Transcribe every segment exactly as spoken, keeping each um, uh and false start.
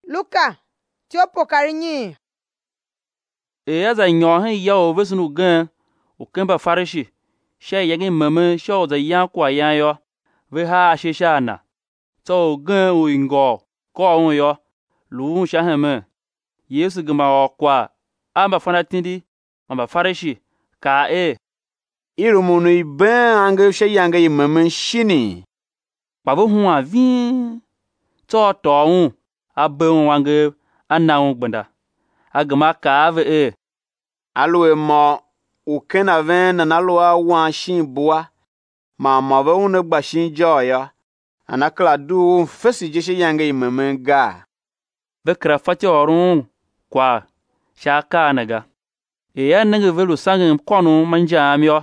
Luka, tio pokari nyi. E ya za nyo he ya o vesunu gan o kemba farishi. Sha yagi mama sha o za yan kwa yan yo. Ve ha she sha na. So gan o ingo ko on yo. Lu sha heme. Yesu gama o kwa amba fana tindi amba farishi ka e. Irumunu iben ange she yanga yi mama shini. Babo huwa vin. To to un abe wange ana gbanda. Agama ka ave e. Alwe mo ukena ven na nalwa wan shin bua. Ma ma ve un gba shin joya. Anakla du fesi je she yanga yi mama ga. Bekra fati orun kwa shaka naga. E ya nanga velu sangin konu manja amyo.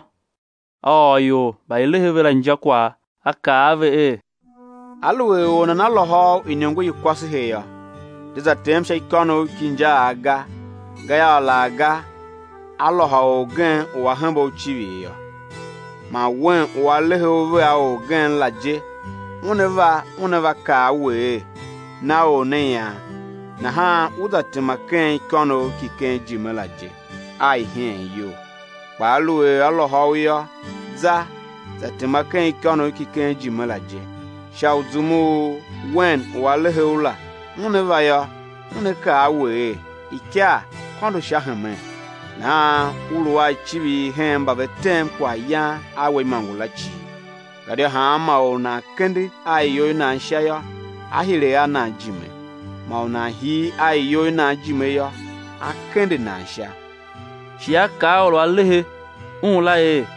Oh yo, ba ile vela nja kwa aka ave e. Alwe ona na loho inyongo yikwasi heya. Diza temsha ikono kinja aga. Gaya la aga. Aloha ogen wa hambo chiwi ya. Ma wen wa lehe ove a ogen laje. Uneva uneva ka we. Na o ne ya. Na ha uda temaken ikono kiken jimelaje. Ai hen yo. Ba alwe aloha ya. Za za temaken ikono kiken jimelaje. Shauzumu wen wa lehe ula. Uneva ya. Uneka we. Ikia kondo shahame. Na uluwa chibi hemba betem kwa ya awe mangula chi. Gade hama o na kendi ayo na nshaya ahile ya na jime. Ma o na hi ayo na jime ya akendi na nsha. Shia ka olo alehe unla e.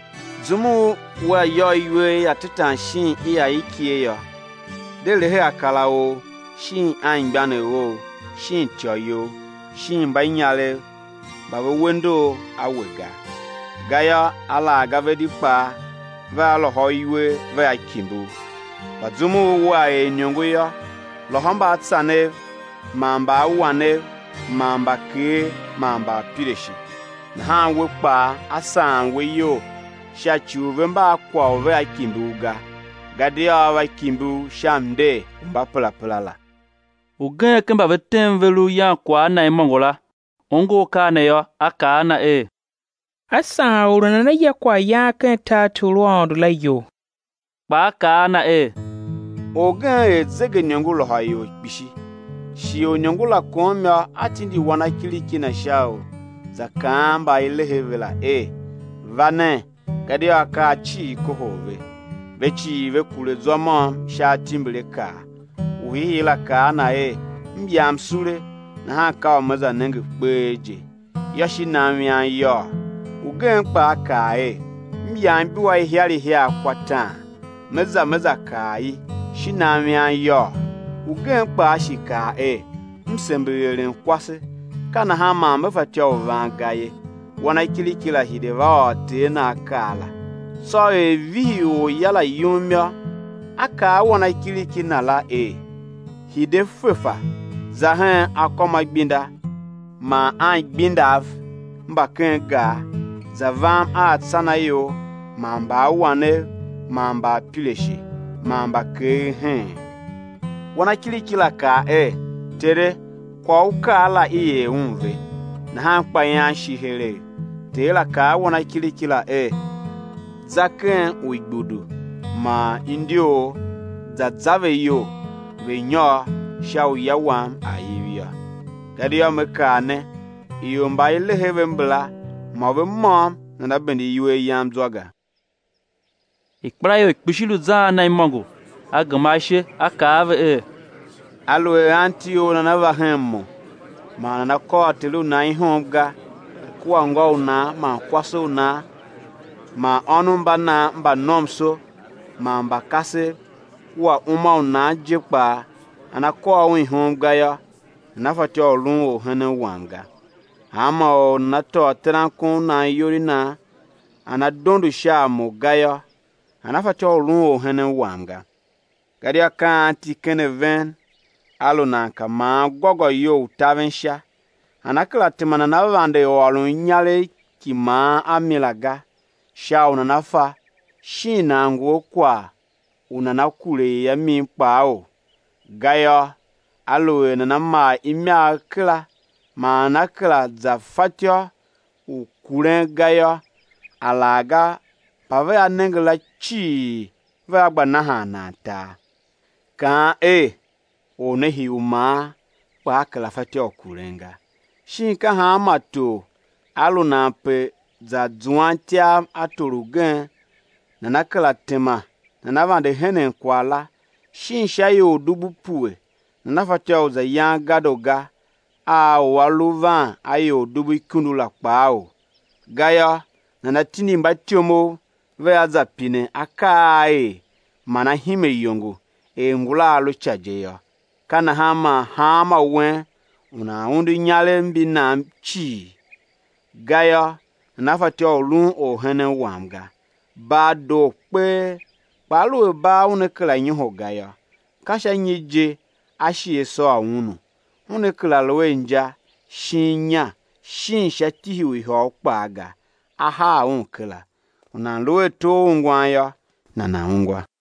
Zumu wa yo iwe atita shin iya ikie ya. Delehe akala o shin angbane o shin tioyo shin banyale. Baba wendo awega. Gaya ala gavedi pa va lo hoiwe va akimbu. Bazumu wa e nyongo ya. Lo hamba atsane mamba wane mamba ke mamba pireshi. Na ha we pa asan we yo. Shachu vemba kwa va akimbu ga. Gadia va akimbu shamde mba pala pala la. Ugen kemba vetem velu ya kwa na imongola. Ongo ka na yo aka na e. Asa urana na ya kwa ya kan ta tuluwa la yo. Ba ka na e. Ogan e zege nyongula hayo bishi. Shi o nyongula komya atindi wana kiliki na shao. Zakamba ile hevela e. Vane kadi aka chi kohove. Bechi ve kule zoma sha timbele ka. Uhihila ka na e. Mbiam sure. Na ha ka omaza nenge kpeje yoshi na mian yo ugen pa kai mbian biwa hiari hia kwata meza meza kai shi na mian yo ugen pa shika e msembelelen kwase kana ha ma mefatia ovangaye wana kilikila hideva te na kala so e vi o yala yumya aka wana kiliki na la e hide fefa Zahen akoma gbinda, ma an gbindav, mba kenga, zavam a tsana yo, ma mba wane, ma mba pileshi, ma mba ke hen. Wana kili kila ka e, tere, kwa uka ala iye unve, na hankpa yan shihere, te la ka wana kili kila e, zaken uigbudu, ma indio, zazave yo, venyo, shau yawam ayivia. Gadi ya mekane, iyo mba ile hevembla, mawe mom, na nabendi yue yam zwaga. Ikprayo ikpishilu za na imongo, agamashe akave e. Alwe antio na nava hemmo, ma na nakotelu na ihomga, kuwa ngo na, ma kwaso na, ma onu mba na mba nomso, ma mba kase, kuwa uma na jekpa, anakwa wi homga ya nafati olun o hene wanga ama o nato trankun na yorina anadondu sha mogaya anafati olun o hene wanga gadi aka ti keneven aluna kama gogo yo tavensha anakla timana na vande olun nyale kima amilaga sha una nafa shina ngo kwa una nakule ya mi pao Gaya alo na ma imya kla ma na kla za fatyo u kuren gayo alaga pave anengla chi va gbana hana ta ka e o ne hi uma pa kla fatyo kurenga shin ka ha mato alo na pe za duantia atorugan na na kla tema na na vande henen kwala shin shayo dubu pue na na fatyo za yan gadoga a waluvan ayo dubu kundula kpao gaya na na tini mbatiomo ve azapine akai mana hime yongo e ngula alu chajeyo kana hama hama wen una undi nyale mbi na chi gaya na fatyo lu o hene wamga ba do pe palu ba une kla nyiho gaya kasha nyije ashi so awunu une kla lowe nja shinya shin shati wi ho kpaga aha un kla una lowe to ngwa ya na na ngwa